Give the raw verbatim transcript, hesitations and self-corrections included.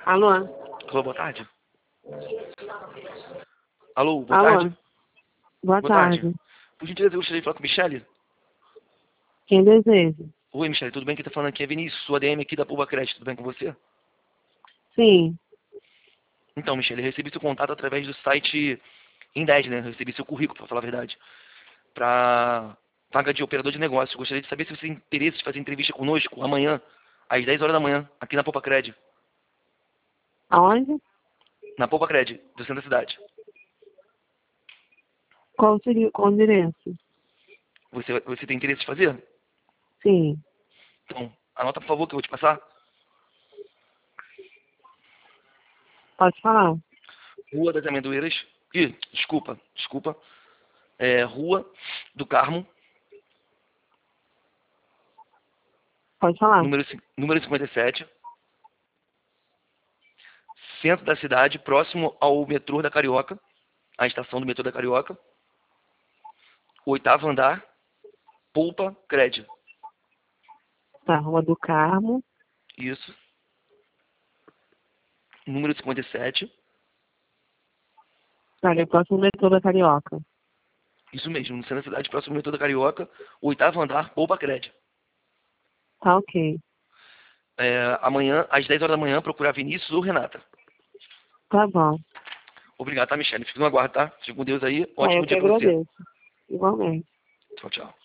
Alô? Alô, boa tarde. Alô, boa Alô? tarde. Boa, Boa tarde. tarde. Por gentileza, eu gostaria de falar com a Michele. Quem deseja? Oi, Michele, tudo bem? Quem tá falando aqui é Vinícius, sua A D M aqui da Pulva Crédito, tudo bem com você? Sim. Então, Michele, eu recebi seu contato através do site Indez, né? Eu recebi seu currículo, pra falar a verdade, para vaga de operador de negócio. Gostaria de saber se você tem interesse de fazer entrevista conosco amanhã, às dez horas da manhã, aqui na Poupa Cred. Aonde? Na Poupa Cred, do centro da cidade. Qual seria qual o endereço? Você, você tem interesse de fazer? Sim. Então, anota, por favor, que eu vou te passar. Pode falar. Rua das Amendoeiras. Ih, desculpa, desculpa. É, Rua do Carmo, Pode falar. número, cin- número cinquenta e sete. Centro da cidade, próximo ao metrô da Carioca. A estação do metrô da Carioca. Oitavo andar, Polpa Cred. Tá, Rua do Carmo. Isso. Número cinquenta e sete. Tá, ali próximo do metrô da Carioca. Isso mesmo, no centro da cidade, próximo ao metrô da Carioca. Oitavo andar, Polpa Cred. Tá, ok. É, amanhã, às dez horas da manhã, procurar Vinícius ou Renata. Tá bom. Obrigado, tá, Michele? Fico no aguardo, tá? Fique com Deus aí. Tá, eu Ótimo que dia pra você. agradeço. Igualmente. Tchau, tchau.